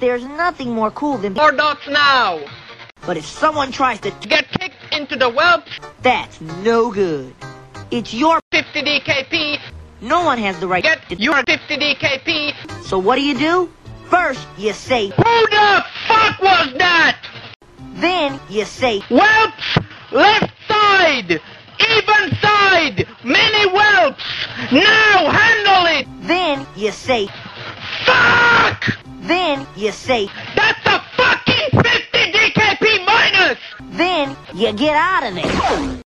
there's nothing more cool than 4 dots now. But if someone tries to Get kicked into the whelps. that's no good. It's your 50 DKP. no one has the right Get to your 50 DKP. So what do? First, you say, Who the fuck was that? then you say, Whelps, left side, even side, many whelps. Now handle it. then you say, Fuck! then you say, That's a fucking 50 DKP minus. then you get out of there.